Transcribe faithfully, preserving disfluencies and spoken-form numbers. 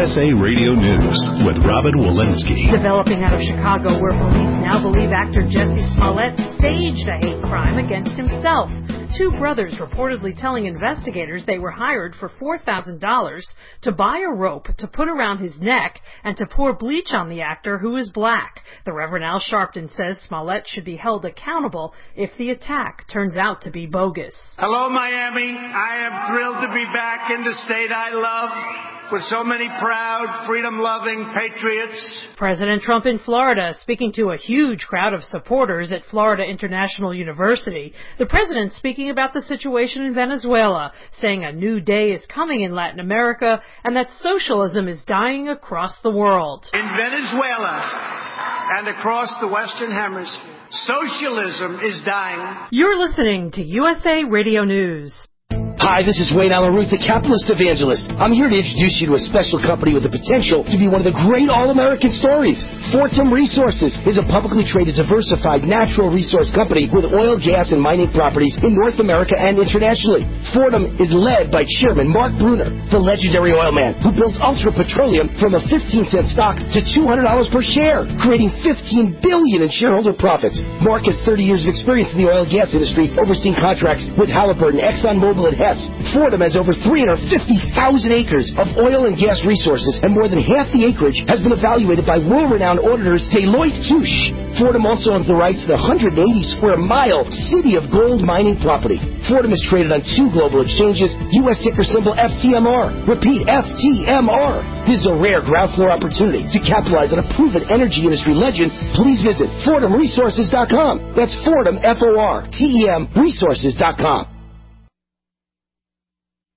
S A Radio News with Robin Walensky. Developing out of Chicago, where police now believe actor Jussie Smollett staged a hate crime against himself. Two brothers reportedly telling investigators they were hired for four thousand dollars to buy a rope to put around his neck and to pour bleach on the actor, who is black. The Reverend Al Sharpton says Smollett should be held accountable if the attack turns out to be bogus. Hello, Miami. I am thrilled to be back in the state I love, with so many proud, freedom-loving patriots. President Trump in Florida, speaking to a huge crowd of supporters at Florida International University. The president speaking about the situation in Venezuela, saying a new day is coming in Latin America and that socialism is dying across the world. In Venezuela and across the Western Hemisphere, socialism is dying. You're listening to U S A Radio News. Hi, this is Wayne Allen Ruth, the capitalist evangelist. I'm here to introduce you to a special company with the potential to be one of the great all-American stories. Fortum Resources is a publicly traded, diversified natural resource company with oil, gas, and mining properties in North America and internationally. Fortum is led by Chairman Mark Bruner, the legendary oil man who built Ultra Petroleum from a fifteen cent stock to two hundred dollars per share, creating fifteen billion dollars in shareholder profits. Mark has thirty years of experience in the oil and gas industry, overseeing contracts with Halliburton, ExxonMobil, and Hess. Fortum has over three hundred fifty thousand acres of oil and gas resources, and more than half the acreage has been evaluated by world-renowned auditors Deloitte Touche. Fortum also owns the rights to the one hundred eighty square mile City of Gold mining property. Fortum is traded on two global exchanges, U S ticker symbol F T M R. Repeat, F T M R. This is a rare ground floor opportunity to capitalize on a proven energy industry legend. Please visit Fortum Resources dot com. That's Fortum, F O R T E M, Resources dot com.